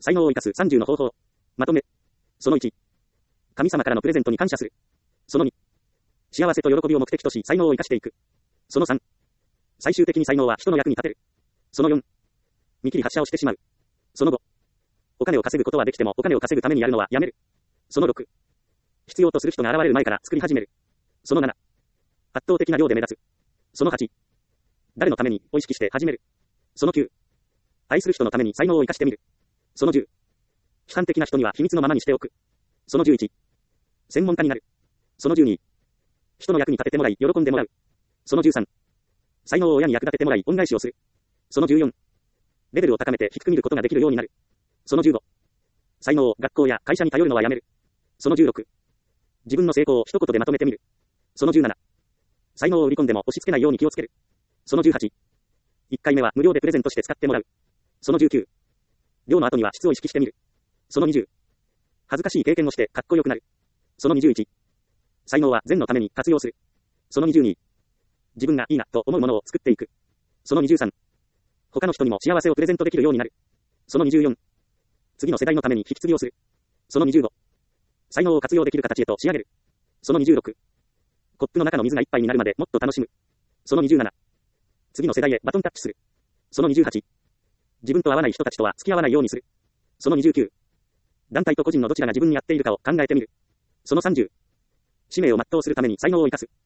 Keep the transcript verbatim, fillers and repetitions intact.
才能を生かすさんじゅうの方法。まとめ。そのいち。神様からのプレゼントに感謝する。そのに。幸せと喜びを目的とし才能を生かしていく。そのさん。最終的に才能は人の役に立てる。そのよん。見切り発車をしてしまう。そのご。お金を稼ぐことはできてもお金を稼ぐためにやるのはやめる。そのろく。必要とする人が現れる前から作り始める。そのなな。圧倒的な量で目立つ。そのはち。誰のためにを意識して始める。そのきゅう。愛する人のために才能を生かしてみる。そのじゅう。批判的な人には秘密のままにしておく。そのじゅういち。専門家になる。そのじゅうに。人の役に立ててもらい喜んでもらう。そのじゅうさん。才能を親に役立ててもらい恩返しをする。そのじゅうよん。レベルを高めて低く見ることができるようになる。そのじゅうご。才能を学校や会社に頼るのはやめる。そのじゅうろく。自分の成功を一言でまとめてみる。そのじゅうなな。才能を売り込んでも押し付けないように気をつける。そのじゅうはち。いっかいめは無料でプレゼントして使ってもらう。そのじゅうきゅう。量の後には質を意識してみる。そのにじゅう。恥ずかしい経験をしてかっこよくなる。そのにじゅういち。才能は善のために活用する。そのにじゅうに。自分がいいなと思うものを作っていく。そのにじゅうさん。他の人にも幸せをプレゼントできるようになる。そのにじゅうよん。次の世代のために引き継ぎをする。そのにじゅうご。才能を活用できる形へと仕上げる。そのにじゅうろく。コップの中の水がいっぱいになるまでもっと楽しむ。そのにじゅうなな。次の世代へバトンタッチする。そのにじゅうはち。自分と合わない人たちとは付き合わないようにする。そのにじゅうきゅう。団体と個人のどちらが自分に合っているかを考えてみる。そのさんじゅう。使命を全うするために才能を生かす。